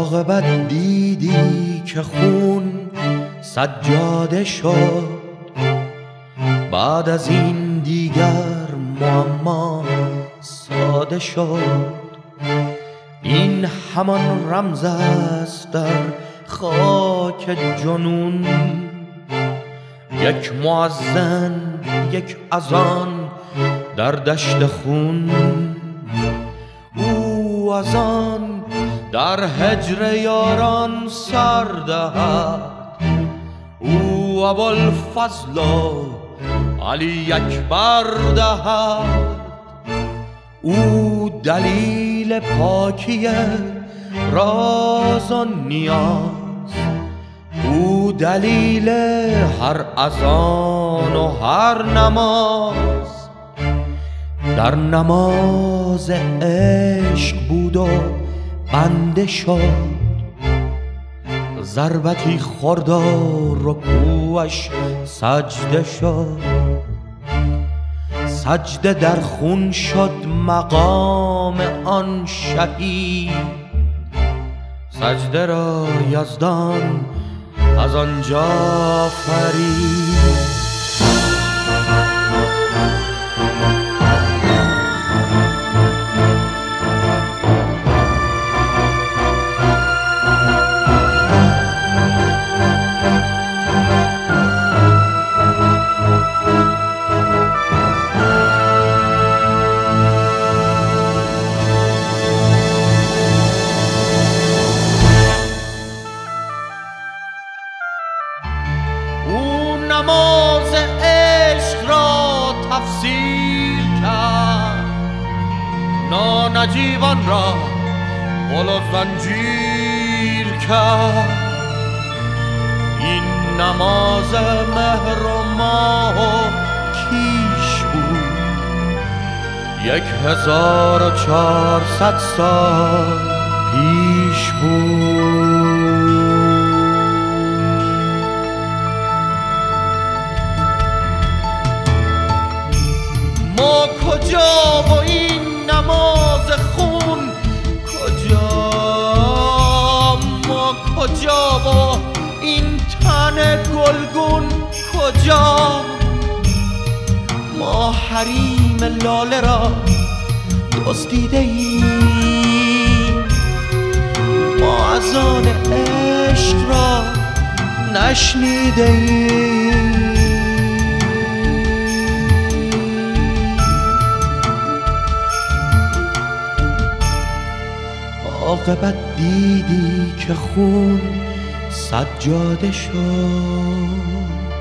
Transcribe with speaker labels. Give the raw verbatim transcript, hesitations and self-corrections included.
Speaker 1: عاقبت دیدی که خون سجاده شد، بعد از این دیگر معما ساده شد. این همان رمز است در خاک جنون، یک مؤذن یک اذان در دشت خون. او از آن در هجر یاران سر دهد، او ابوالفضل علی اکبر دهد. او دلیل پاکی راز و نیاز، او دلیل هر اذان و هر نماز. در نماز عشق بود و بنده شد، ضربتی خورد و رکوعش سجده شد. سجده در خون شد مقام آن شهید، سجده را یزدان از آنجا فرید. او نماز عشق را تفسیر کرد، نانجیبان را غل و زنجیر کرد. این نماز مهر و ماه و کیش بود، یک هزار و چهارصد سال پیش بود. ما کجا و این نماز خون کجا؟ ما کجا و این تن گلگون کجا؟ ما حریم لاله را دزدیده ایم، ما اذان عشق را نشنیده ایم. عاقبت دیدی که خون سجاده شد،